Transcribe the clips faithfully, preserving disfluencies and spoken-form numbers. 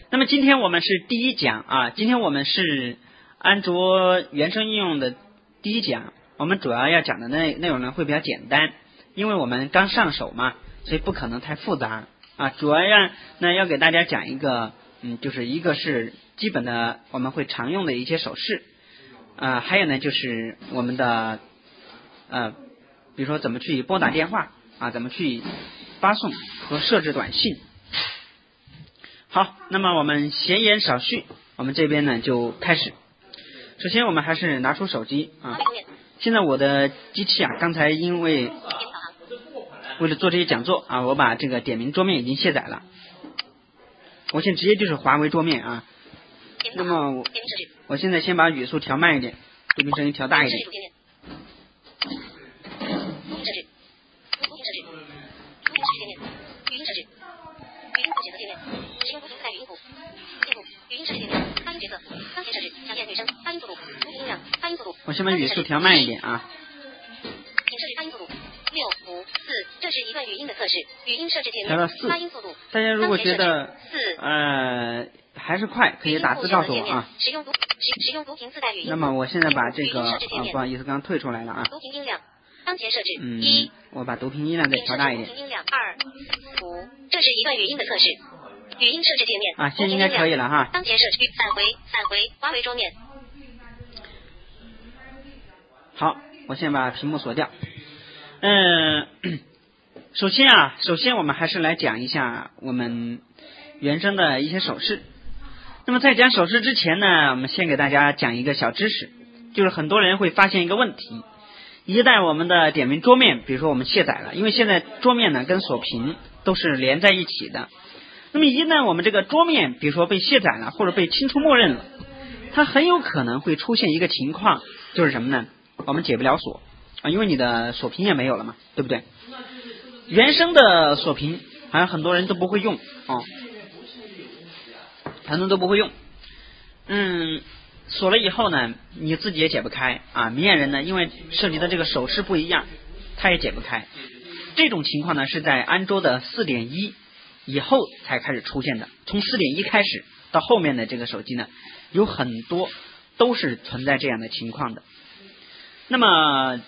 那么今天我们是第一讲啊，今天我们是安卓原生应用的第一讲，我们主要要讲的内内容呢会比较简单，因为我们刚上手嘛，所以不可能太复杂啊。主要要那要给大家讲一个，嗯，就是一个是基本的我们会常用的一些手势，啊，还有呢就是我们的呃，比如说怎么去拨打电话啊，怎么去发送和设置短信。好，那么我们闲言少叙，我们这边呢就开始。首先我们还是拿出手机啊。现在我的机器啊，刚才因为为了做这些讲座啊，我把这个点名桌面已经卸载了。我现在直接就是华为桌面啊。那么我我现在先把语速调慢一点，对比声音调大一点。我先把语速调慢一点啊。 六五四，这是一段语音的测试，语音设置界面， 调到四。 发音速度。 大家如果觉得呃还是快，可以打字告诉我啊。 使用读使使用读屏自带语音。 那么我现在把这个啊，不好意思，刚刚退出来了啊。 读屏音量，当前设置嗯， 一。 我把读屏音量再调大一点。 读屏音量二五，这是一段语音的测试，语音设置界面啊，现在应该可以了哈。 当前设置返回返回华为桌面。 好，我先把屏幕锁掉。嗯，首先啊，首先我们还是来讲一下我们原生的一些手势。那么在讲手势之前呢，我们先给大家讲一个小知识，就是很多人会发现一个问题，一旦我们的点名桌面，比如说我们卸载了，因为现在桌面呢跟锁屏都是连在一起的，那么一旦我们这个桌面比如说被卸载了或者被清除默认了，它很有可能会出现一个情况，就是什么呢？我们解不了锁啊，因为你的锁屏也没有了嘛，对不对？原生的锁屏好像很多人都不会用啊，很多人都不会用。嗯，锁了以后呢，你自己也解不开啊。明眼人呢，因为涉及的这个手势不一样，他也解不开。这种情况呢，是在安卓的 四点一 以后才开始出现的。从 四点一 开始到后面的这个手机呢，有很多都是存在这样的情况的。那么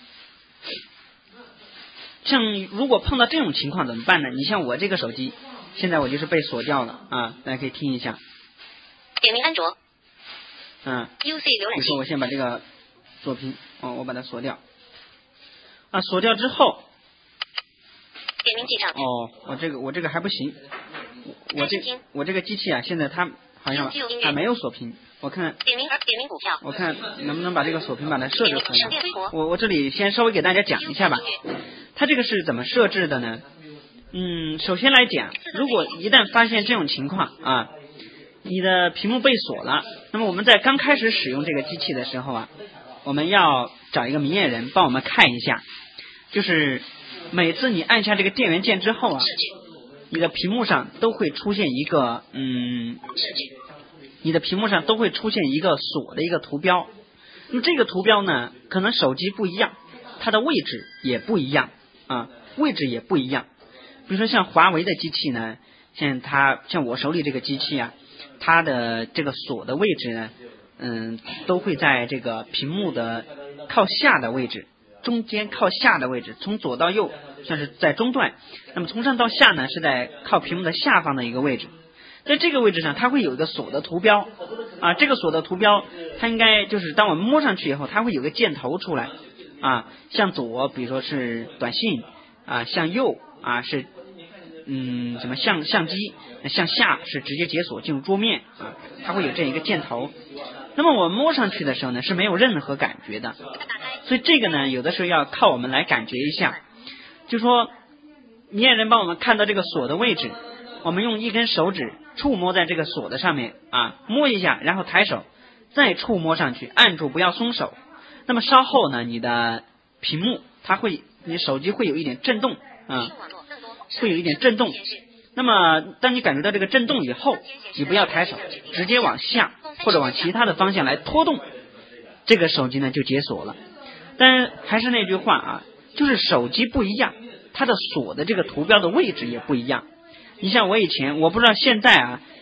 像如果碰到这种情况怎么办呢？你像我这个手机现在我就是被锁掉了啊，大家可以听一下。 点名安卓嗯 U C 浏览器。 比如说我先把这个锁屏哦，我把它锁掉啊，锁掉之后点名记账。 哦，我这个我这个还不行，我这我这个机器啊，现在它好像它没有锁屏，我看点名点名股票， 我看能不能把这个锁屏把它设置出来。我我这里先稍微给大家讲一下吧，它这个是怎么设置的呢？嗯，首先来讲，如果一旦发现这种情况啊，你的屏幕被锁了，那么我们在刚开始使用这个机器的时候啊，我们要找一个明眼人帮我们看一下，就是每次你按下这个电源键之后啊，你的屏幕上都会出现一个嗯，你的屏幕上都会出现一个锁的一个图标。那么这个图标呢，可能手机不一样，它的位置也不一样啊，位置也不一样。比如说像华为的机器呢，像它像我手里这个机器啊，它的这个锁的位置呢，嗯，都会在这个屏幕的靠下的位置，中间靠下的位置，从左到右算是在中段，那么从上到下呢是在靠屏幕的下方的一个位置。在这个位置上，它会有一个锁的图标啊，这个锁的图标，它应该就是当我们摸上去以后，它会有个箭头出来啊，向左比如说是短信啊，向右啊是嗯什么相相机，向下是直接解锁进入桌面啊，它会有这样一个箭头。那么我摸上去的时候呢，是没有任何感觉的，所以这个呢，有的时候要靠我们来感觉一下，就说明眼人帮我们看到这个锁的位置。我们用一根手指触摸在这个锁的上面啊，摸一下，然后抬手再触摸上去，按住不要松手。那么稍后呢，你的屏幕它会，你手机会有一点震动啊，会有一点震动。那么当你感觉到这个震动以后，你不要抬手，直接往下或者往其他的方向来拖动，这个手机呢就解锁了。但还是那句话啊，就是手机不一样，它的锁的这个图标的位置也不一样。你像我以前，我不知道现在啊，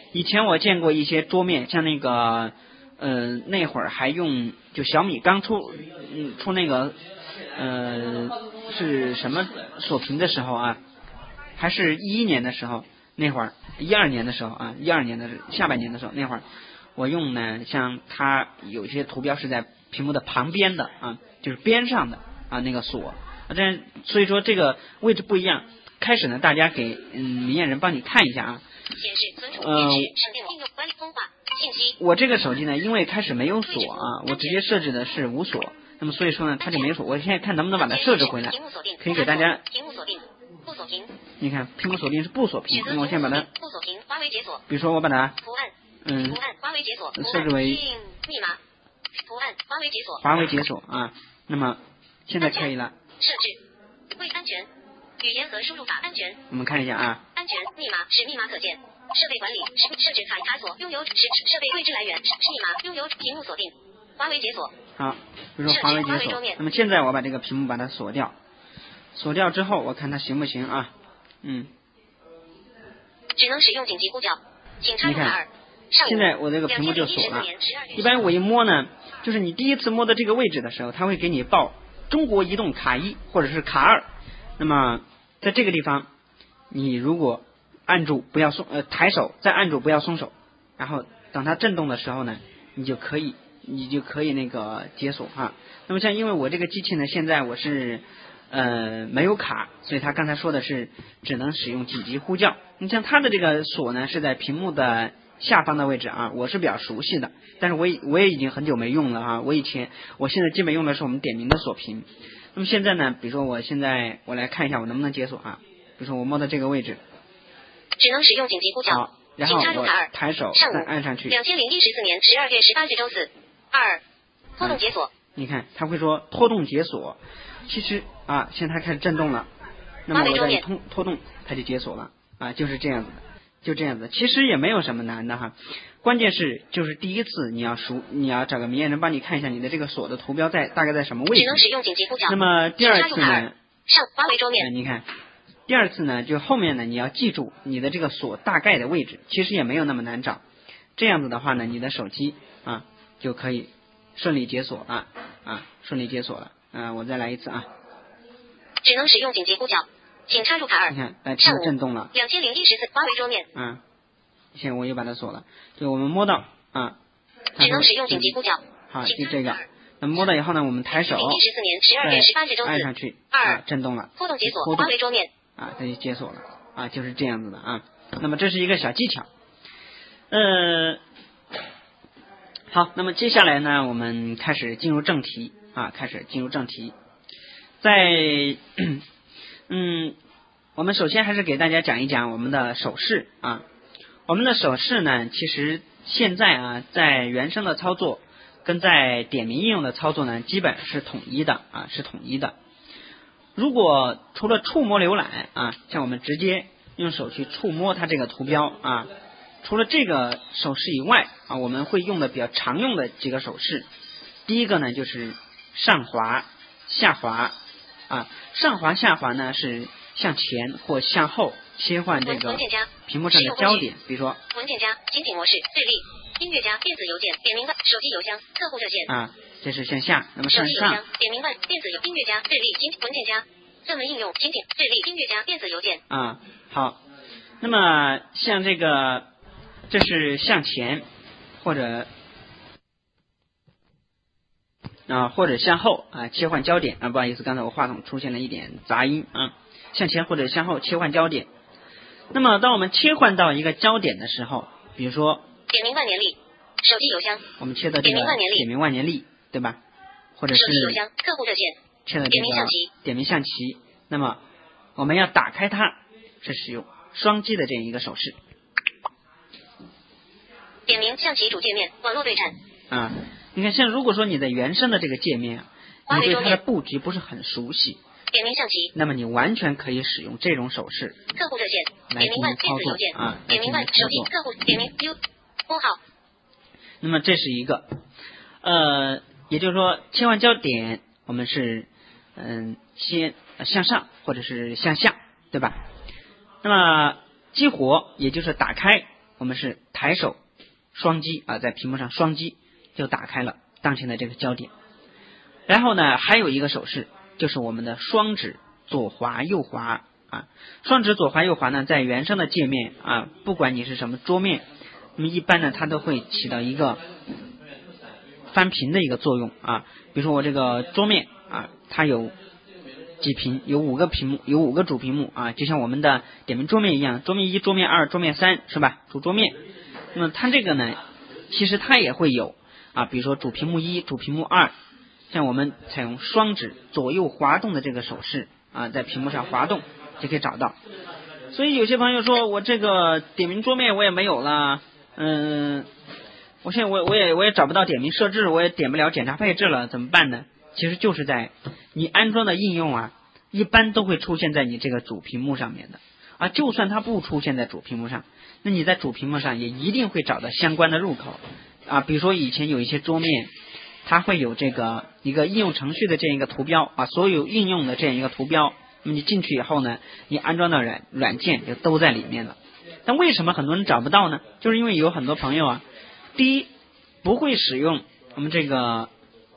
以前我见过一些桌面，像那个呃那会儿还用就小米刚出嗯出那个呃是什么锁屏的时候啊，还是一一年的时候，那会儿一二年的时候啊，一二年的下半年的时候，那会儿我用呢，像它有些图标是在屏幕的旁边的啊，就是边上的啊那个锁啊，这样所以说这个位置不一样。开始呢，大家给嗯明眼人帮你看一下啊。呃，我这个手机呢，因为开始没有锁啊，我直接设置的是无锁，那么所以说呢，它就没有锁。我现在看能不能把它设置回来，可以给大家。你看，屏幕锁定是不锁屏，那么我先把它，比如说我把它，嗯，设置为密码，图案华为解锁，华为解锁啊。那么现在可以了。设置为安全。语言和输入法安全。我们看一下啊。安全密码使密码可见。设备管理使设置卡卡锁拥有使设备未知来源是密码拥有屏幕锁定。华为解锁。好，比如说华为解锁。那么现在我把这个屏幕把它锁掉，锁掉之后我看它行不行啊？嗯。只能使用紧急呼叫，请插入卡二。现在我这个屏幕就锁了。一般我一摸呢，就是你第一次摸到这个位置的时候，它会给你报中国移动卡一或者是卡二。那么在这个地方，你如果按住不要松呃抬手，再按住不要松手，然后等它震动的时候呢，你就可以你就可以那个解锁哈。那么像因为我这个机器呢，现在我是呃没有卡，所以他刚才说的是只能使用紧急呼叫。你像它的这个锁呢是在屏幕的下方的位置啊，我是比较熟悉的，但是我也我也已经很久没用了啊。我以前我现在基本用的是我们点名的锁屏。那么现在呢，比如说我现在我来看一下我能不能解锁啊。比如说我摸到这个位置，只能使用紧急呼叫。好，然后我抬手再按上去。两千零一十四年十二月十八日周四。二，拖动解锁。你看，它会说拖动解锁。其实啊，现在它开始震动了。那么我再一拖拖动，它就解锁了啊，就是这样子的，就这样子。其实也没有什么难的哈。关键是就是第一次你要熟，你要找个明眼人帮你看一下你的这个锁的图标在大概在什么位置。只能使用紧急呼叫。那么第二次呢？上华为桌面。呃、你看，第二次呢，就后面呢你要记住你的这个锁大概的位置，其实也没有那么难找。这样子的话呢，你的手机啊就可以顺利解锁了啊，顺利解锁了。啊、呃，我再来一次啊。只能使用紧急呼叫，请插入卡二。你看，来屏幕震动了。两千零一十四华为桌面。嗯。现在我又把它锁了，就我们摸到啊，只能使用紧急呼叫。好，就这个。那么摸到以后呢，我们抬手，再按上去，啊，震动了，拖动解锁，华为桌面，啊，它就解锁了，啊，就是这样子的啊。那么这是一个小技巧。呃，好，那么接下来呢，我们开始进入正题啊，开始进入正题。在嗯，我们首先还是给大家讲一讲我们的手势啊。我们的手势呢，其实现在啊，在原生的操作跟在点名应用的操作呢，基本是统一的啊，是统一的。如果除了触摸浏览啊，像我们直接用手去触摸它这个图标啊，除了这个手势以外啊，我们会用的比较常用的几个手势。第一个呢，就是上滑、下滑啊，上滑、下滑呢是向前或向后切换这个屏幕上的焦点，比如说文件夹、精品模式、日历、音乐夹、电子邮件、点名办、手机邮箱、客户热线啊，这是向下。那么向上，点名办、电子邮、音乐夹、日历、精文件夹、热门应用、精品、日历、音乐夹、电子邮件啊。好，那么像这个，这是向前或者啊或者向后啊切换焦点啊，不好意思，刚才我话筒出现了一点杂音啊。向前或者向后切换焦点。那么当我们切换到一个焦点的时候，比如说点名万年历、手机邮箱，我们切到这个点名万年历，对吧？或者是手机邮箱、客户热线，切到这个点名象棋，点名象棋。那么我们要打开它，是使用双击的这样一个手势。点名象棋主界面，网络对战。啊，你看，像如果说你的原生的这个界面啊，你对它的布局不是很熟悉。点名象棋，那么你完全可以使用这种手势，客户热线，点名万电子邮件啊，点名万手机客户点名 U 拨号。那么这是一个，呃，也就是说切换焦点，我们是嗯先向上或者是向下，对吧？那么激活也就是打开我们是抬手双击啊，在屏幕上双击就打开了当前的这个焦点。然后呢，还有一个手势就是我们的双指左滑右滑啊，双指左滑右滑呢，在原生的界面啊，不管你是什么桌面，那么一般呢，它都会起到一个翻屏的一个作用啊。比如说我这个桌面啊，它有几屏，有五个屏幕，有五个主屏幕啊，就像我们的点名桌面一样，桌面一、桌面二、桌面三，是吧？主桌面。那么它这个呢，其实它也会有啊，比如说主屏幕一、主屏幕二，像我们采用双指左右滑动的这个手势啊，在屏幕上滑动就可以找到。所以有些朋友说我这个点名桌面我也没有了，嗯，我现在我我也我也找不到点名设置，我也点不了检查配置了，怎么办呢？其实就是在你安装的应用啊，一般都会出现在你这个主屏幕上面的啊，就算它不出现在主屏幕上，那你在主屏幕上也一定会找到相关的入口啊。比如说以前有一些桌面，它会有这个一个应用程序的这样一个图标啊，所有应用的这样一个图标，那么你进去以后呢，你安装的软软件就都在里面了。但为什么很多人找不到呢？就是因为有很多朋友啊，第一不会使用我们这个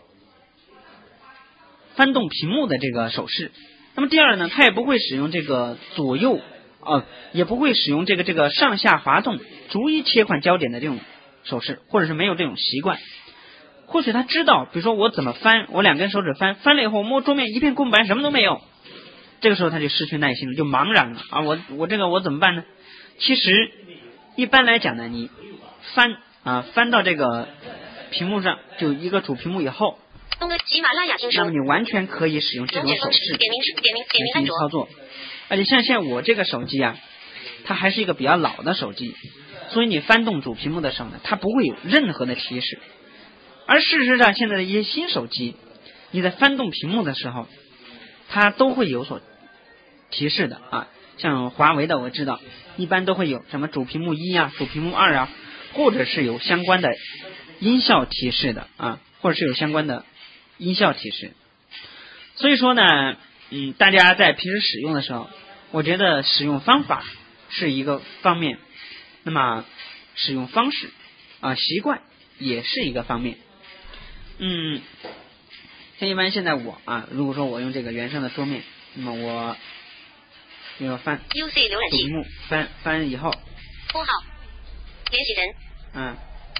翻动屏幕的这个手势，那么第二呢，他也不会使用这个左右呃，也不会使用这个这个上下滑动逐一切换焦点的这种手势，或者是没有这种习惯。或许他知道，比如说我怎么翻，我两根手指翻，翻了以后摸桌面一片空白，什么都没有，这个时候他就失去耐心了，就茫然了啊！我我这个我怎么办呢？其实一般来讲呢，你翻啊翻到这个屏幕上，就一个主屏幕以后， 喜马拉雅听那么你完全可以使用这种手势点名点名点名进行操作。而且像现在我这个手机啊，它还是一个比较老的手机，所以你翻动主屏幕的时候呢，它不会有任何的提示。而事实上，现在的一些新手机，你在翻动屏幕的时候，它都会有所提示的啊。像华为的我知道，一般都会有什么主屏幕一啊、主屏幕二啊，或者是有相关的音效提示的啊，或者是有相关的音效提示。所以说呢，嗯，大家在平时使用的时候，我觉得使用方法是一个方面，那么使用方式啊、习惯也是一个方面。嗯，像一般现在我啊，如果说我用这个原生的桌面，那么我要翻 U C 浏览器主屏幕翻翻以后， 拨号联系人， 嗯，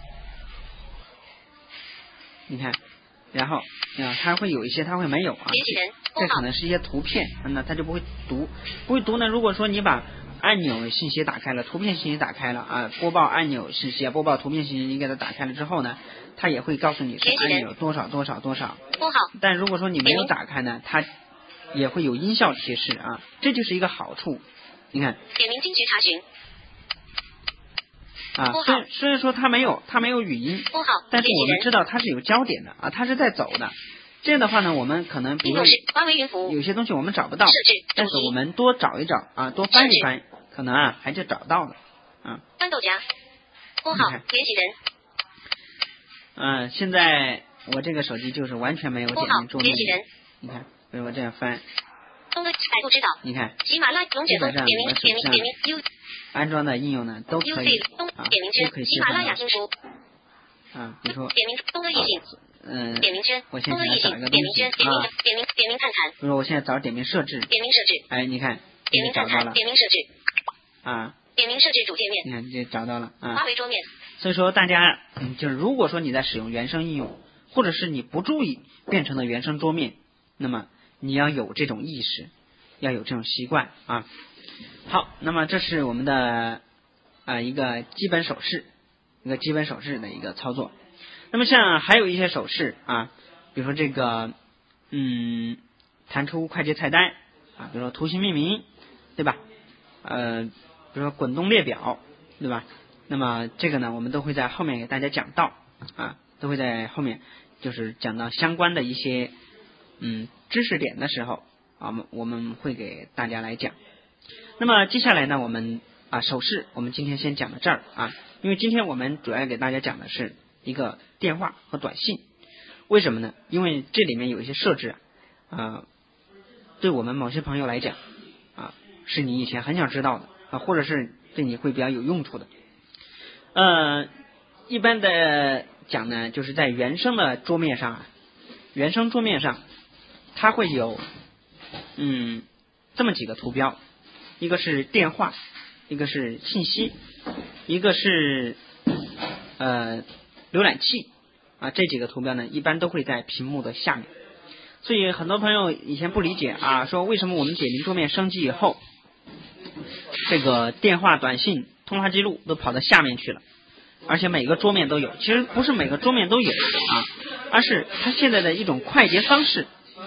你看，然后啊，它会有一些，它会没有啊， 联系人， 这可能是一些图片，那它就不会读，不会读呢。如果说你把按钮信息打开了，图片信息打开了啊，播报按钮信息啊，播报图片信息，你给它打开了之后呢，它也会告诉你是按钮多少多少多少。 拨号。 但如果说你没有打开呢，它也会有音效提示啊，这就是一个好处。你看， 点名金曲查询。 啊，虽然虽然说它没有它没有语音， 拨号， 但是我们知道它是有焦点的啊，它是在走的。这样的话呢，我们可能比如说有些东西我们找不到，但是我们多找一找啊，多翻一翻，可能啊还就找到了啊。 翻豆荚，拨号联系人。 嗯，现在我这个手机就是完全没有点名桌面，你看，所以我这样翻。 东哥，百度知道。 你看， 喜马拉雅龙卷风点名点名点名 U 安装的应用呢都可以啊，都可以喜马拉雅听书啊，比如说点名东哥易信。 嗯， 点名圈， 我现在想找一个东西啊， 点名点名点名看看。 比如说我现在找点名设置， 点名设置， 哎，你看， 点名看看，点名设置， 啊， 点名设置主界面， 你看这找到了啊。 华为桌面。 所以说大家，嗯，就是如果说你在使用原生应用，或者是你不注意变成了原生桌面，那么你要有这种意识，要有这种习惯啊。好，那么这是我们的啊、呃、一个基本手势，一个基本手势的一个操作。那么像还有一些手势啊，比如说这个嗯弹出快捷菜单啊，比如说图形命名，对吧？呃，比如说滚动列表，对吧？那么这个呢，我们都会在后面给大家讲到啊，都会在后面就是讲到相关的一些嗯知识点的时候啊，我们会给大家来讲。那么接下来呢，我们啊手势我们今天先讲到这儿啊，因为今天我们主要给大家讲的是一个电话和短信。为什么呢？因为这里面有一些设置啊，呃、对我们某些朋友来讲啊，是你以前很想知道的啊，或者是对你会比较有用处的。 呃，一般的讲呢，就是在原生的桌面上啊，原生桌面上它会有嗯这么几个图标，一个是电话，一个是信息，一个是呃浏览器啊，这几个图标呢，一般都会在屏幕的下面。所以很多朋友以前不理解啊，说为什么我们点名桌面升级以后，这个电话、短信、通话记录都跑到下面去了，而且每个桌面都有。其实不是每个桌面都有啊，而是它现在的一种快捷方式，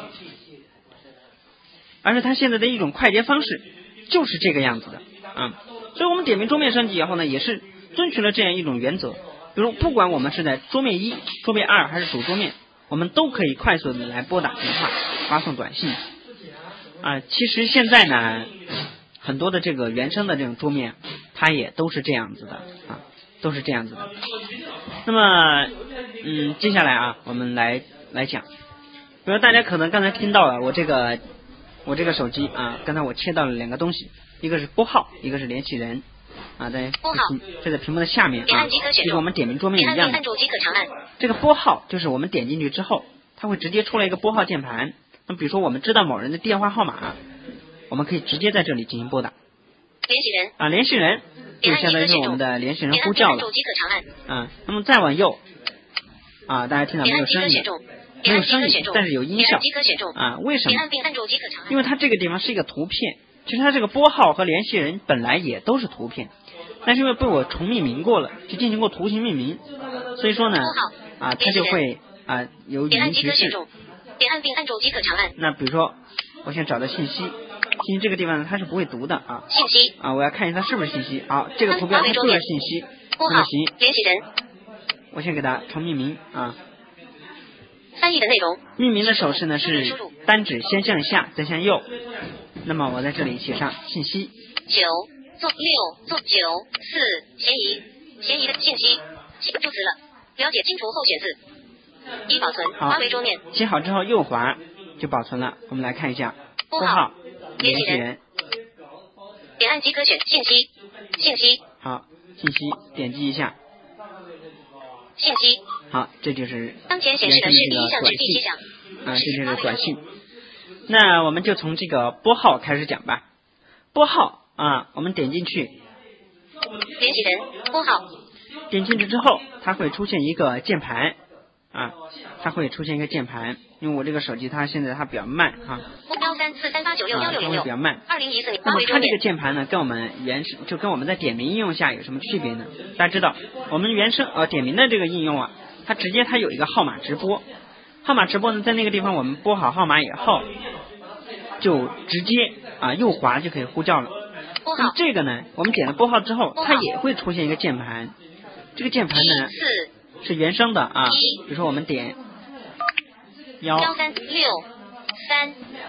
而是它现在的一种快捷方式就是这个样子的啊。所以我们点名桌面升级以后呢，也是遵循了这样一种原则。比如不管我们是在桌面一、桌面二还是主桌面，我们都可以快速的来拨打电话、发送短信啊。其实现在呢，很多的这个原生的这种桌面，它也都是这样子的啊，都是这样子的。那么，嗯，接下来啊，我们来来讲，比如大家可能刚才听到了我这个我这个手机啊，刚才我切到了两个东西，一个是拨号，一个是联系人。啊，在这在屏幕的下面啊，就跟我们点名桌面一样的。这个拨号就是我们点进去之后，它会直接出来一个拨号键盘。那比如说我们知道某人的电话号码，我们可以直接在这里进行拨打。 联系人啊，联系人就相当于是我们的联系人呼叫了。啊，那么再往右啊，大家听到没有声音？没有声音，但是有音效啊？为什么？因为它这个地方是一个图片。其实它这个拨号和联系人本来也都是图片，但是因为被我重命名过了，就进行过图形命名，所以说呢，啊，它就会啊有语音提示。 点按并按住即可长按。 那比如说，我想找到信息，信息这个地方呢它是不会读的啊。 信息啊，我要看一下它是不是信息。好，这个图标它就是信息。 拨号联系人。 我先给它重命名啊。 翻译的内容。 命名的手势呢是单指先向下，再向右。那么我在这里写上信息。 九做六做九四嫌疑嫌疑的信息注词了，了解清除后选字。一保存。 好， 为桌面。 写好之后右滑就保存了。我们来看一下。拨号联系人。 点按即可选信息信息。 好，信息点击一下。 信息。 好，这就是当前显示的是第一项至第七项。 啊，这就是短信。那我们就从这个拨号开始讲吧。拨号啊，我们点进去， 联系人拨号， 点进去之后，它会出现一个键盘啊，它会出现一个键盘。因为我这个手机它现在它比较慢啊， 幺三四三八九六幺六零六， 比较慢。 二零一四年， 那么它这个键盘呢，跟我们原生就跟我们在点名应用下有什么区别呢？大家知道，我们原生呃点名的这个应用啊，它直接它有一个号码直播。号码直播呢，在那个地方我们拨好号码以后，就直接啊右滑就可以呼叫了。那么这个呢，我们点了拨号之后，它也会出现一个键盘。这个键盘呢是原生的啊，比如说我们点幺幺三六三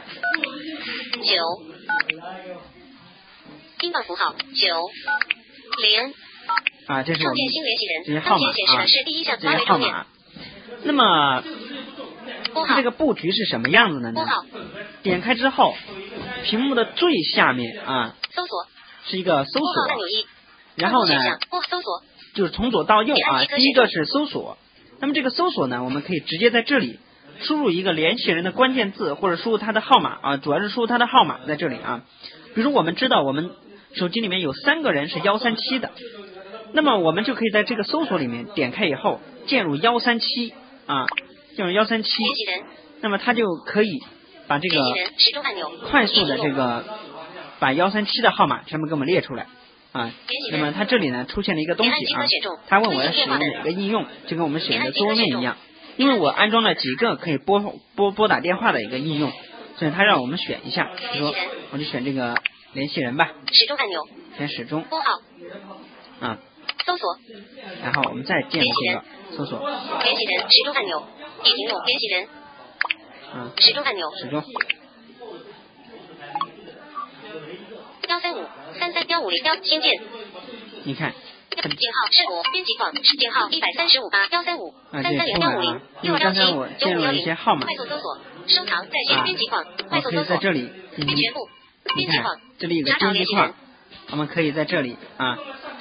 九，英镑符号九零啊，这是我们这些号码啊，这些号码。那么它这个布局是什么样子的呢？点开之后，屏幕的最下面啊， 搜索是一个搜索，然后呢， 搜索就是从左到右啊，第一个是搜索。那么这个搜索呢，我们可以直接在这里输入一个联系人的关键字，或者输入他的号码啊，主要是输入他的号码在这里啊。比如我们知道我们手机里面有三个人是幺三七的，那么我们就可以在这个搜索里面点开以后，键入幺三七啊，键入幺三七，那么它就可以把这个快速的这个把幺三七的号码全部给我们列出来啊。那么它这里呢出现了一个东西啊，它问我要使用哪个应用，就跟我们使用的桌面一样。因为我安装了几个可以拨拨拨打电话的一个应用，所以它让我们选一下，比如说我就选这个联系人吧， 始终按钮， 选始终， 拨号啊， 搜索， 然后我们再键这个搜索， 联系人始终按钮，已停用联系人， 嗯， 始终按钮， 始终， 幺三五三三幺五零幺新建， 你看。 井号是我编辑框井号一百三十五八幺三五三三零幺五零六二幺七九五幺零快速搜索收藏在线编辑框快速搜索在这里编辑部编辑框这里有个编辑框，我们可以在这里啊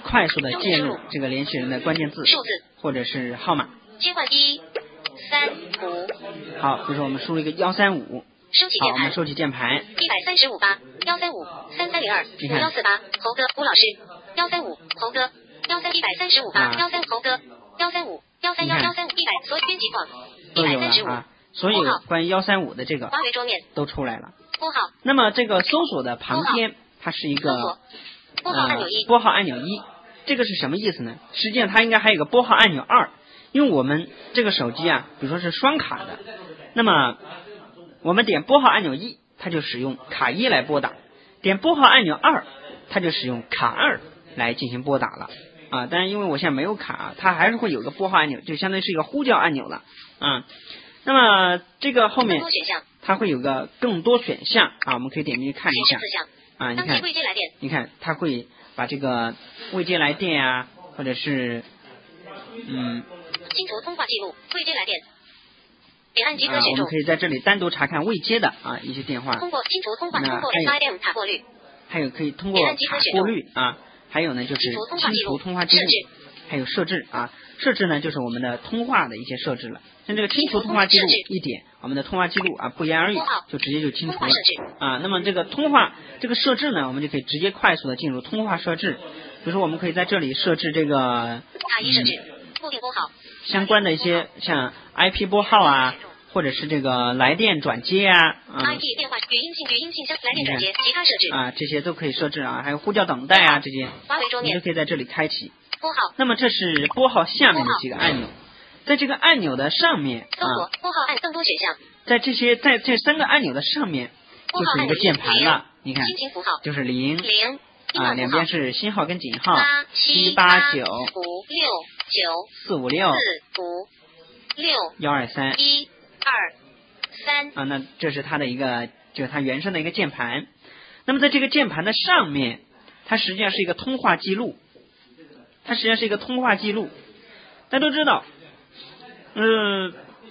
快速的介入这个联系人的关键字数字或者是号码。 切换一三五。 好，比如说我们输入一个幺三五。好，我们收起键盘。 一百三十五八幺三五三三零二五幺四八猴哥吴老师幺三五猴哥幺三一百三十五八幺三猴哥幺三五幺三幺幺三一百所有编辑框都有了啊，所有关于幺三五的这个华为桌面都出来了。 拨号。 那么这个搜索的旁边它是一个拨号按钮一， 拨号按钮一，这个是什么意思呢？实际上它应该还有个拨号按钮二，因为我们这个手机啊，比如说是双卡的，那么我们点拨号按钮一，它就使用卡一来拨打；点拨号按钮二，它就使用卡二来进行拨打了啊。当然，因为我现在没有卡，它还是会有个拨号按钮，就相当于是一个呼叫按钮了啊。那么这个后面它会有个更多选项啊，我们可以点进去看一下啊。你看，你看它会把这个未接来电啊，或者是嗯， 清除通话记录，未接来电。点按即可选中、 啊。我们可以在这里单独查看未接的啊一些电话。 通过清除通话，通过 S I M 塔过滤。 还有可以通过塔过滤啊，还有呢就是清除通话记录，还有设置啊，设置呢就是我们的通话的一些设置了。像这个清除通话记录一点，我们的通话记录啊不言而喻，就直接就清除了啊。那么这个通话这个设置呢，我们就可以直接快速的进入通话设置。比如说我们可以在这里设置这个卡一设置固定拨号相关的一些像 I P 拨号啊。或者是这个来电转接啊，嗯 ，I P 电话、语音信、语音信箱、来电转接，其他设置啊，这些都可以设置啊，还有呼叫等待啊，这些你都可以在这里开启。 拨号。 那么这是拨号下面的几个按钮，在这个按钮的上面搜索拨号按更多选项， 在这些在这三个按钮的上面就是一个键盘了，你看，就是零零啊，两边是星号跟井号， 七八九五六九四五六四五六幺二三一。二三啊，那这是它的一个，就是它原生的一个键盘。那么在这个键盘的上面，它实际上是一个通话记录，它实际上是一个通话记录。大家都知道，嗯、呃，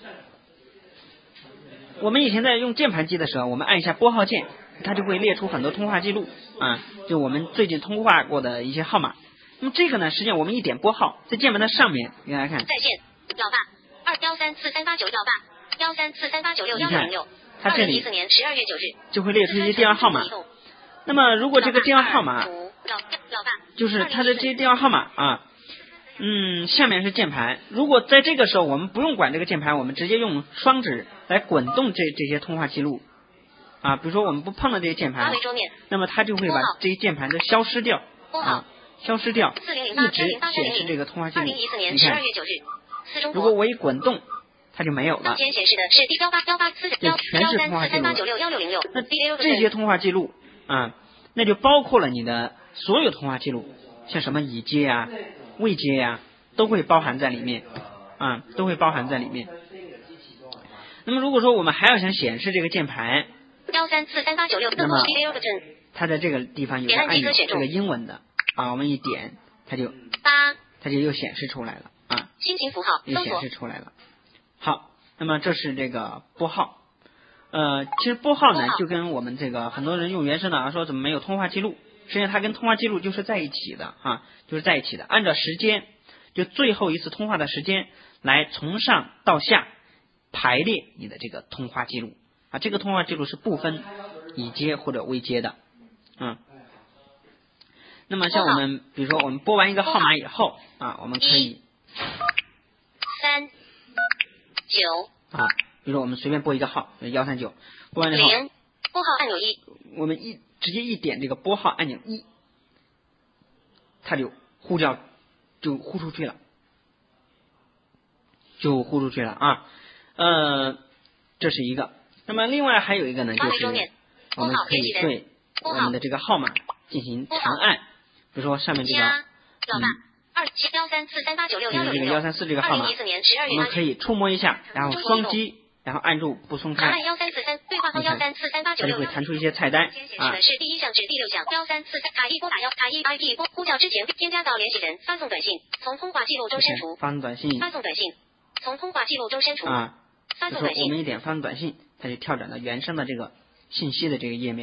我们以前在用键盘机的时候，我们按一下拨号键，它就会列出很多通话记录啊，就我们最近通话过的一些号码。那么这个呢，实际上我们一点拨号，在键盘的上面，大家看， 在线老爸二幺三四三八九幺八。幺三四三八九六幺六零六， 它这里一四年十二月九日就会列出一些电话号码。那么如果这个电话号码就是它的这些电话号码啊，嗯，下面是键盘。如果在这个时候我们不用管这个键盘，我们直接用双指来滚动这这些通话记录啊，比如说我们不碰到这些键盘，那么它就会把这些键盘都消失掉啊，消失掉，一直显示这个通话记录。你看，如果我一滚动。它就没有了。 当前显示的是第幺八幺八四幺全是通话记录。 那这些通话记录啊，那就包括了你的所有通话记录，像什么已接啊、未接呀、啊，都会包含在里面啊，都会包含在里面。那么如果说我们还要想显示这个键盘， 幺三四三八九六， 那么它在这个地方有个按钮，这个英文的啊，我们一点，它就八， 它就又显示出来了啊， 心情符号又显示出来了。好，那么这是这个拨号，呃，其实拨号呢，就跟我们这个很多人用原生的啊，说怎么没有通话记录，实际上它跟通话记录就是在一起的啊，就是在一起的，按照时间，就最后一次通话的时间来从上到下排列你的这个通话记录啊，这个通话记录是不分已接或者未接的，嗯。那么像我们比如说我们拨完一个号码以后啊，我们可以三。九啊，比如说我们随便拨一个号，幺三九，拨完之后， 零，拨号按钮一， 我们一直接一点这个拨号按钮一，它就呼叫，就呼出去了，就呼出去了啊，呃，这是一个。那么另外还有一个呢，就是我们可以对我们的这个号码进行长按，比如说上面这个，嗯。 二七幺三四三八九六幺六这个幺三四这个号码，我们可以触摸一下，然后双击，然后按住不松开， 幺三四三对话框幺三四三八九六， 它就会弹出一些菜单啊。 是第一项至第六项，幺三四三卡一拨打幺卡一 I P 拨呼叫之前添加到联系人，发送短信，从通话记录中删除， 发送短信， 发送短信，从通话记录中删除啊。 发送短信， 我们一点发送短信，它就跳转到原生的这个信息的这个页面了。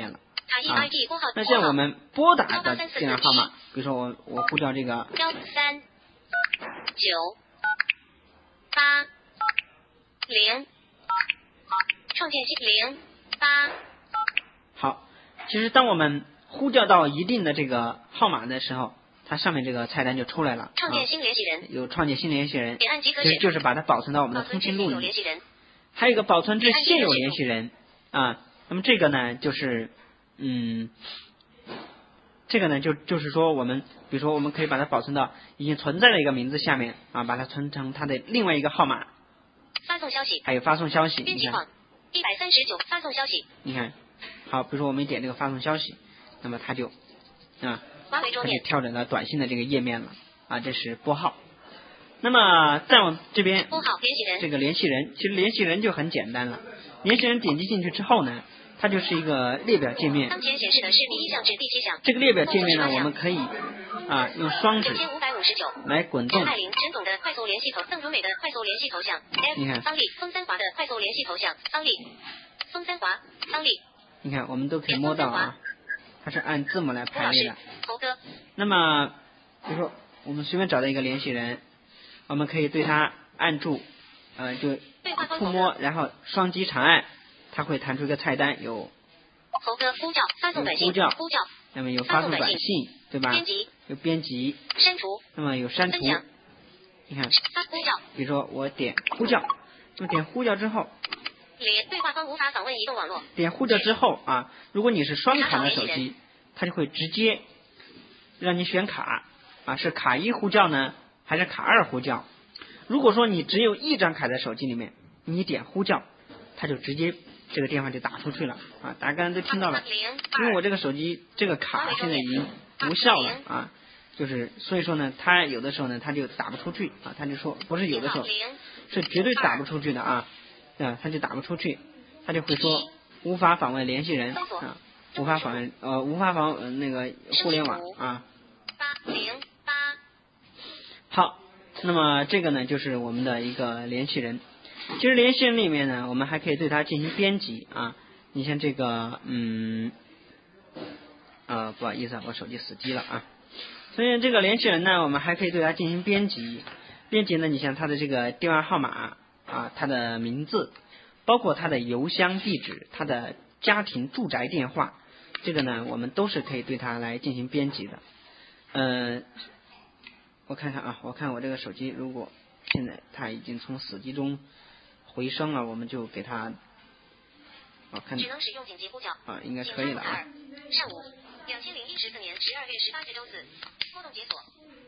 啊。那像我们拨打的电话号码，比如说我我呼叫这个幺三九八零，创建新零八。 好，其实当我们呼叫到一定的这个号码的时候，它上面这个菜单就出来了。 创建新联系人， 啊、有创建新联系人， 点按即可其实就是把它保存到我们的通讯录里面。还有一个保存至现有联系人啊，那么这个呢就是嗯，这个呢就就是说我们比如说我们可以把它保存到已经存在的一个名字下面啊，把它存成它的另外一个号码。 发送消息， 还有发送消息， 编辑框一百三十九，发送消息。 你看，好，比如说我们点这个发送消息，那么它就啊，它就跳转到短信的这个页面了啊，这是拨号。那么再往这边， 拨号联系人， 这个联系人，其实联系人就很简单了。联系人点击进去之后呢，它就是一个列表界面。 当前显示的是第一项至第七项。 这个列表界面呢，我们可以啊用双指来滚动。 艾琳、陈总的快速联系头，邓如美的快速联系头像。 你看， 方丽、封三华的快速联系头像。方丽、封三华、方丽。 你看，我们都可以摸到啊，它是按字母来排列的。 猴哥。 那么，比如说我们随便找到一个联系人。我们可以对它按住，呃，就触摸，然后双击长按，它会弹出一个菜单，有猴哥呼叫、发送短信、 呼叫、 呼叫， 那么有发送短信，对吧？ 编辑， 有编辑、 删除， 那么有删除。你看， 发呼叫， 比如说我点呼叫，那么点呼叫之后， 连对话框无法访问移动网络。 点呼叫之后啊，如果你是双卡的手机，它就会直接让你选卡啊，是卡一呼叫呢？还是卡二呼叫？如果说你只有一张卡在手机里面，你点呼叫，它就直接这个电话就打出去了啊！大家刚才都听到了，因为我这个手机这个卡现在已经无效了啊，就是所以说呢，它有的时候呢，它就打不出去啊，它就说不是有的时候，是绝对打不出去的啊，啊，它就打不出去，它就会说无法访问联系人啊，无法访问呃无法访问那个互联网啊。 八零八。 好，那么这个呢就是我们的一个联系人。其实联系人里面呢，我们还可以对它进行编辑啊。你像这个，嗯，啊，不好意思啊，我手机死机了啊。所以这个联系人呢，我们还可以对它进行编辑。编辑呢，你像它的这个电话号码啊，它的名字，包括它的邮箱地址，它的家庭住宅电话，这个呢，我们都是可以对它来进行编辑的。嗯。我看看啊，我看我这个手机，如果现在它已经从死机中回升了，我们就给它，我看只能使用紧急呼叫啊，应该可以了啊。 上午，两千零一十四年十二月十八日周四，波动解锁。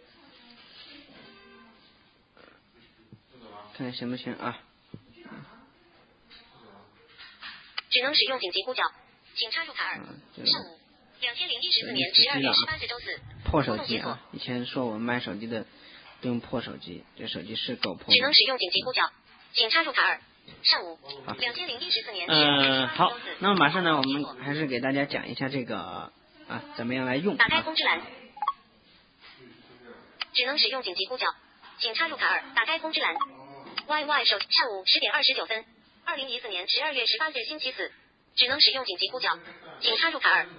看看行不行啊？ 只能使用紧急呼叫，请插入卡二。上午。两千零一十四年十二月十八日周四， 破手机啊！以前说我们卖手机的都用破手机，这手机是够破的。 只能使用紧急呼叫，请插入卡二。上午，两千零一十四年。 嗯，好，那么马上呢，我们还是给大家讲一下这个啊，怎么样来用。 打开通知栏，只能使用紧急呼叫，请插入卡二。打开通知栏 ，Y Y 手上午十点二十九分，二零一四年十二月十八日星期四，只能使用紧急呼叫，请插入卡二。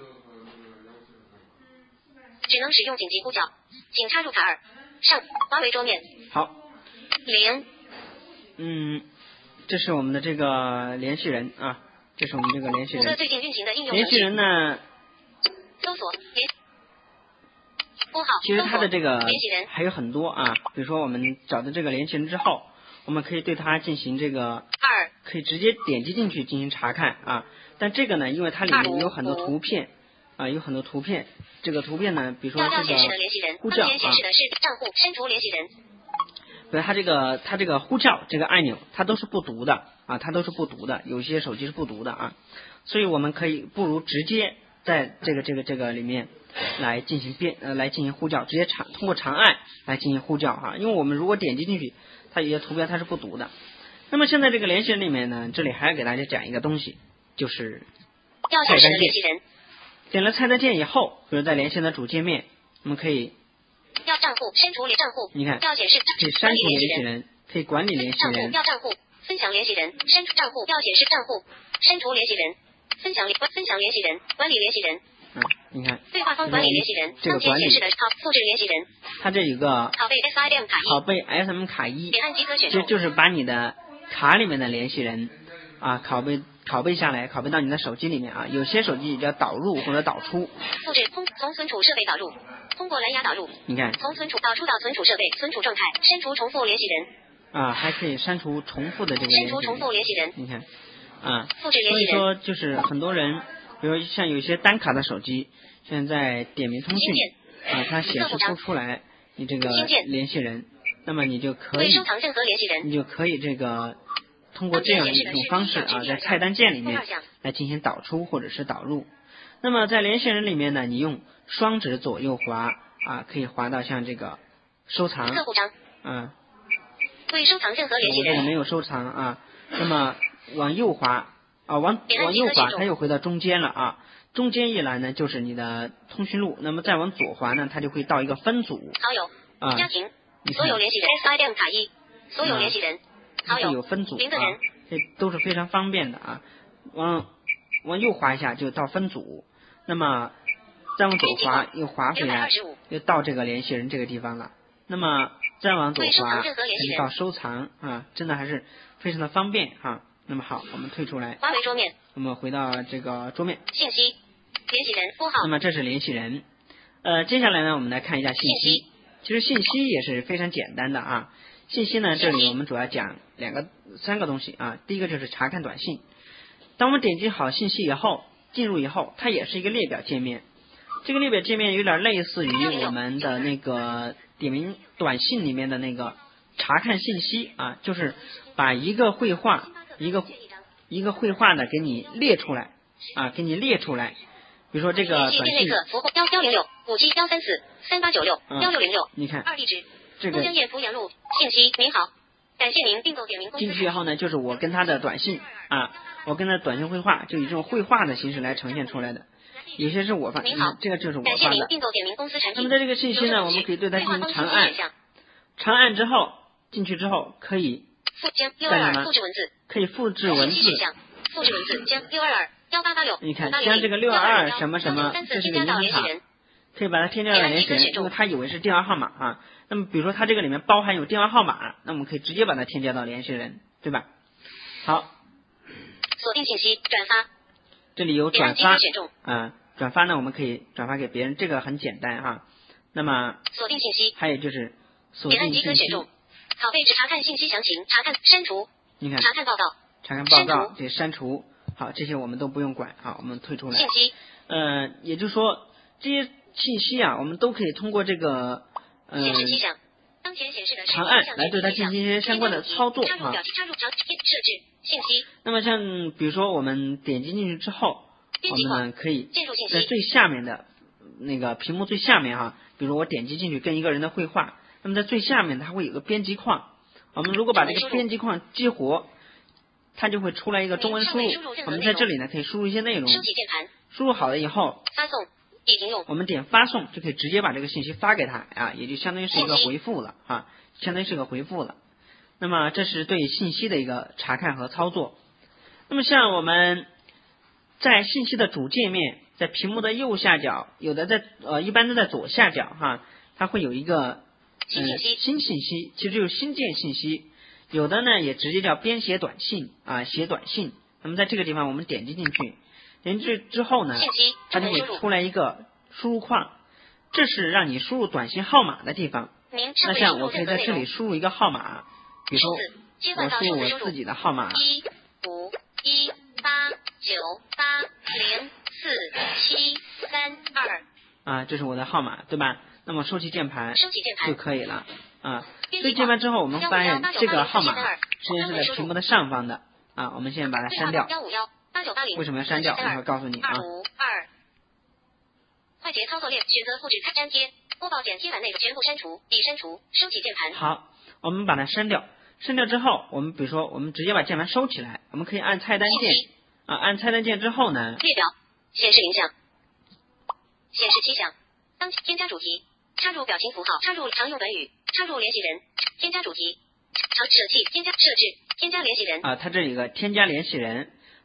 只能使用紧急呼叫，请插入卡二。上华为桌面。 好。 零。 嗯，这是我们的这个联系人啊，这是我们这个联系人。 谷歌最近运行的应用联系人呢？ 搜索联。拨号。 其实它的这个联系人还有很多啊，比如说我们找到这个联系人之后，我们可以对它进行这个二， 可以直接点击进去进行查看啊。但这个呢，因为它里面有很多图片。啊，有很多图片，这个图片呢，比如说这个呼叫啊， 显示的是账户删除联系人。 比如它这个它这个呼叫这个按钮，它都是不读的啊，它都是不读的，有些手机是不读的啊，所以我们可以不如直接在这个这个这个里面来进行编呃来进行呼叫，直接长通过长按来进行呼叫啊，因为我们如果点击进去，它有些图标它是不读的。那么现在这个联系人里面呢，这里还要给大家讲一个东西，就是菜单键。 点了菜单键以后，比如在联系人的主界面，我们可以要账户删除账户， 你看要显示可以删除联系人，可以管理联系人， 要账户分享联系人，删除账户要显示账户，删除联系人， 分享分享联系人，管理联系人。 嗯，你看， 对话框管理联系人， 这个管理显示的好复制联系人， 它这有个拷贝 S I M 卡一， 拷贝 S M 卡一， 点按即可选就就是把你的卡里面的联系人啊拷贝拷贝下来，拷贝到你的手机里面啊。有些手机也叫导入或者导出。 复制通从存储设备导入，通过蓝牙导入。 你看， 从存储导出到存储设备，存储状态，删除重复联系人。 啊，还可以删除重复的这个联系人。 删除重复联系人。 你看，啊， 复制联系人。 所以说就是很多人，比如像有一些单卡的手机，现在点名通讯啊，它显示不出来你这个联系人，那么你就可以， 收藏任何联系人， 你就可以这个通过这样一种方式啊，在菜单键里面来进行导出或者是导入。那么在联系人里面呢，你用双指左右滑啊，可以滑到像这个收藏， 客户章， 嗯， 未收藏任何联系人， 我这个没有收藏啊。那么往右滑啊，往往右滑，它又回到中间了啊。中间一栏呢就是你的通讯录，那么再往左滑呢，它就会到一个分组。 好友啊，家庭，所有联系人 S I M 卡一，所有联系人，好友有分组零个人， 啊，这都是非常方便的啊。往往右滑一下就到分组，那么再往左滑又滑回来，又到这个联系人这个地方了。那么再往左滑就到收藏啊，真的还是非常的方便啊。那么好，我们退出来， 华为桌面， 我们回到这个桌面， 信息，联系人拨号。 那么这是联系人，呃，接下来呢，我们来看一下信息。其实信息也是非常简单的啊。信息呢，这里我们主要讲两个、三个东西啊。第一个就是查看短信。当我们点击好信息以后，进入以后，它也是一个列表界面。这个列表界面有点类似于我们的那个点名短信里面的那个查看信息啊，就是把一个绘画。一个一个绘画呢，给你列出来啊，给你列出来。比如说这个短信， 幺幺零六五七幺三四三八九六幺六零六， 你看二地址， 这个东江堰福阳路，信息您好，感谢您订购点名公司。 进去以后呢，就是我跟他的短信啊，我跟他短信绘画，就以这种绘画的形式来呈现出来的。有些是我发， 您好， 这个就是我感谢发的。 您订购点名公司产品。 那么在这个信息呢，我们可以对它进行长按，长按之后进去之后可以。 将六二二复制文字， 可以复制文字。 复制文字将六二二幺八八六。 你看，将这个六二二什么什么，这是个银行卡，可以把它添加到联系人，因为他以为是电话号码啊。那么比如说它这个里面包含有电话号码，那我们可以直接把它添加到联系人，对吧？好， 锁定信息转发， 这里有转发啊，转发呢我们可以转发给别人，这个很简单哈。那么锁定信息， 还有就是锁定信息。 拷贝只查看信息详情，查看删除。 你看， 查看报告， 查看报告，这删除，好，这些我们都不用管啊，我们退出来。 信息， 呃，也就是说这些信息啊，我们都可以通过这个呃当前显示的长按来对它进行一些相关的操作啊。 插入表插入长设置信息。 那么像比如说我们点击进去之后，我们呢可以在最下面的那个屏幕最下面哈、啊，比如我点击进去跟一个人的绘画。那么在最下面它会有个编辑框，我们如果把这个编辑框激活，它就会出来一个中文输入。我们在这里呢可以输入一些内容，输入好了以后， 发送已停用， 我们点发送就可以直接把这个信息发给他啊，也就相当于是一个回复了啊，相当于是个回复了。那么这是对信息的一个查看和操作。那么像我们在信息的主界面，在屏幕的右下角，有的在呃一般都在左下角哈，它会有一个。 新信息， 嗯、新信息其实就是新建信息，有的呢也直接叫编写短信啊，写短信。那么在这个地方我们点击进去，点击之后呢，它就会出来一个输入框，这是让你输入短信号码的地方。那像我可以在这里输入一个号码，比如说我输入我自己的号码一五一八九八零四七三二啊，这是我的号码，对吧？那么收起键盘收起键盘就可以了啊。收起键盘之后，我们发现这个号码实际上是在屏幕的上方的啊。我们现在把它删掉。为什么要删掉？我会告诉你啊。 快捷操作列，选择复制粘贴，播报剪贴板内容全部删除，已删除。收起键盘。 好，我们把它删掉。删掉之后，我们比如说，我们直接把键盘收起来，我们可以按菜单键啊，按菜单键之后呢， 列表显示铃响，显示七项，当添加主题。插入表情符号，插入常用短语，插入联系人，添加主题，长舍弃，添加设置，添加联系人啊，它这里有个添加联系人。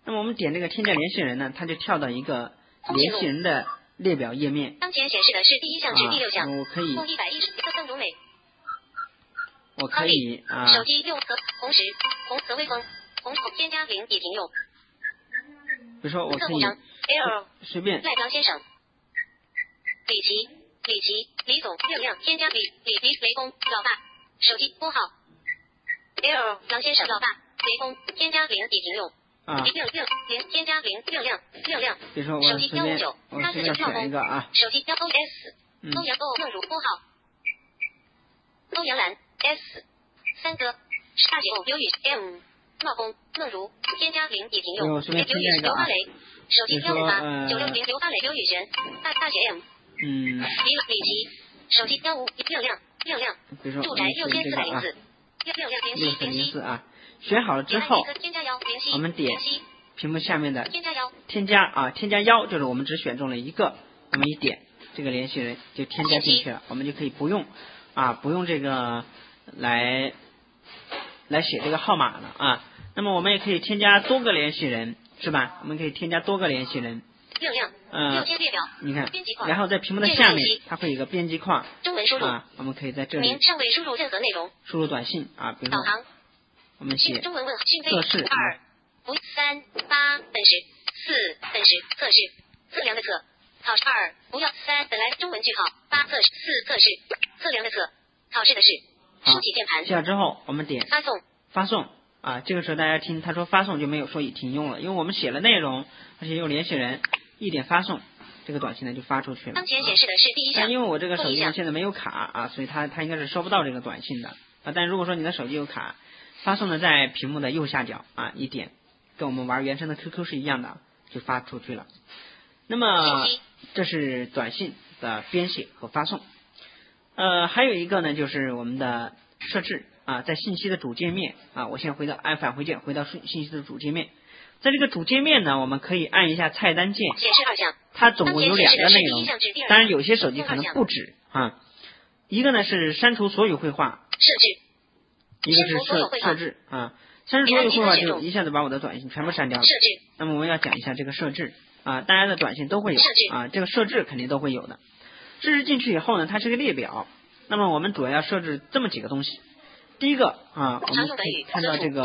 那么我们点这个添加联系人呢，它就跳到一个联系人的列表页面。 当前显示的是第一项至第六项。 啊、我可以。 共一百一十色更柔美。 我可以啊。 手机用和红石红和微风红添加零已停用。 比如说我可以随便。 赖张先生。李琦李琦李总六亮添加李李李雷公老爸手机拨号。L 张先生老爸雷公添加零已停用。 啊。 六六零添加零六亮六亮。 比如说我随便我随便选一个啊。 手机幺 O S 欧阳欧梦如拨号。欧阳兰 S 三哥大姐 O 刘宇 M 冒风梦如添加零已停用。 我随便添加一个啊。 手机幺五八九六零刘发磊刘宇璇大大姐 M 嗯。 李李琦手机幺五六亮六亮。 比如说住宅六千四百零四。六亮零七零四啊。选好了之后，我们点屏幕下面的添加啊，添加幺就是我们只选中了一个，那么一点这个联系人就添加进去了，我们就可以不用啊不用这个来来写这个号码了啊。那么我们也可以添加多个联系人，是吧？我们可以添加多个联系人。 六亮， 呃，你看，然后在屏幕的下面它会有一个编辑框， 中文输入啊，我们可以在这里您尚未输入任何内容， 输入短信啊，比如说。我们写中文问测试二不三八本时四本时测试测量的测考试二不要三本来中文句号八测试四测试测量的测考试的是竖起键盘。 写了之后我们点发送发送啊，这个时候大家听他说发送就没有说已停用了，因为我们写了内容，而且有联系人，一点发送，这个短信呢就发出去了。 当前显示的是第一项。 但因为我这个手机上现在没有卡啊，所以它它应该是收不到这个短信的啊。但如果说你的手机有卡。发送的在屏幕的右下角啊，一点，跟我们玩原生的 Q Q 是一样的，就发出去了。那么这是短信的编写和发送。呃，还有一个呢，就是我们的设置啊，在信息的主界面啊，我先回到按返回键，回到信息的主界面。在这个主界面呢，我们可以按一下菜单键， 显示二项， 它总共有两个内容，当然有些手机可能不止啊。一个呢是删除所有绘画设置。 一个是设设置啊，删除所有绘画就一下子把我的短信全部删掉了。 设置。 那么我们要讲一下这个设置啊，大家的短信都会有啊，这个设置肯定都会有的。设置进去以后呢，它是个列表。那么我们主要要设置这么几个东西。第一个啊，我们可以看到这个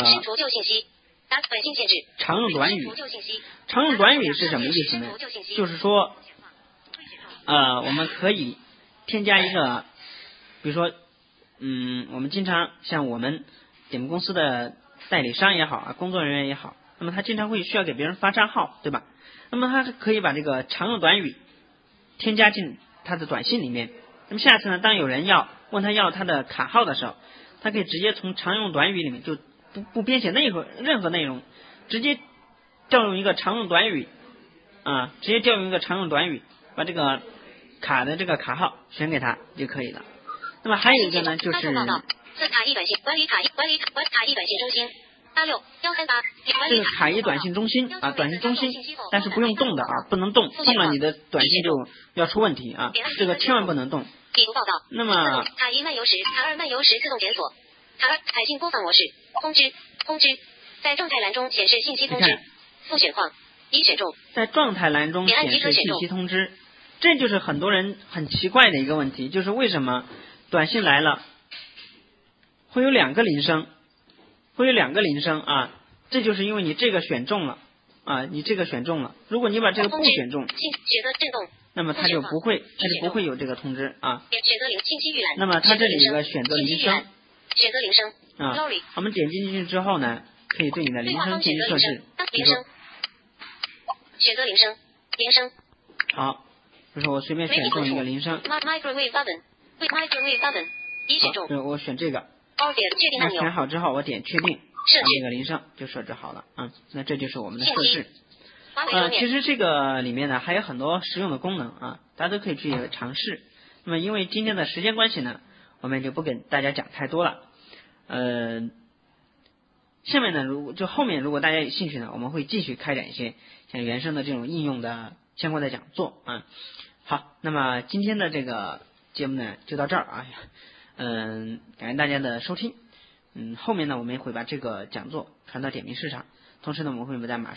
常用短语。常用短语是什么意思呢？就是说，呃，我们可以添加一个，比如说。嗯，我们经常像我们点播公司的代理商也好啊，工作人员也好，那么他经常会需要给别人发账号，对吧？那么他可以把这个常用短语添加进他的短信里面。那么下次呢，当有人要问他要他的卡号的时候，他可以直接从常用短语里面就不不编写任何任何内容，直接调用一个常用短语啊，直接调用一个常用短语，把这个卡的这个卡号选给他就可以了。那么还有一个呢，就是这卡一短信管理卡一管理卡管卡一短信中心八六幺三八这个卡一短信中心啊，短信中心，但是不用动的啊，不能动，动了你的短信就要出问题啊，这个千万不能动。 比如报告。 那么卡一漫游时，卡二漫游时自动检索，卡二海信播放模式通知通知，在状态栏中显示信息通知，复选框已选中， 在状态栏中显示信息通知，这就是很多人很奇怪的一个问题，就是为什么短信来了会有两个铃声，会有两个铃声啊，这就是因为你这个选中了啊，你这个选中了，如果你把这个不选中，那么它就不会，它就不会有这个通知啊。 选择铃信息预览。 那么它这里有个选择铃声， 选择铃声啊，我们点击进去之后呢，可以对你的铃声进行设置。 铃声，选择铃声，铃声。 好，就是我随便选中一个铃声。 Microwave button，Microwave button，已选中。 对，我选这个。 哦，点确定按钮。 选好之后，我点确定， 设置这个铃声就设置好了啊。那这就是我们的设置。呃，其实这个里面呢还有很多实用的功能啊，大家都可以去尝试。那么因为今天的时间关系呢，我们就不给大家讲太多了。呃，下面呢，如果就后面如果大家有兴趣呢，我们会继续开展一些像原生的这种应用的相关的讲座啊。好，那么今天的这个节目呢就到这儿啊。嗯，感谢大家的收听。嗯，后面呢我们也会把这个讲座传到点评市场，同时呢我们会在马上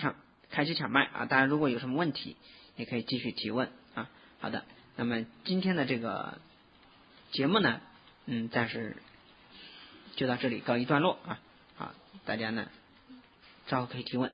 开启抢麦啊，大家如果有什么问题也可以继续提问啊。好的，那么今天的这个节目呢，嗯，暂时就到这里告一段落啊。好，大家呢，稍后可以提问。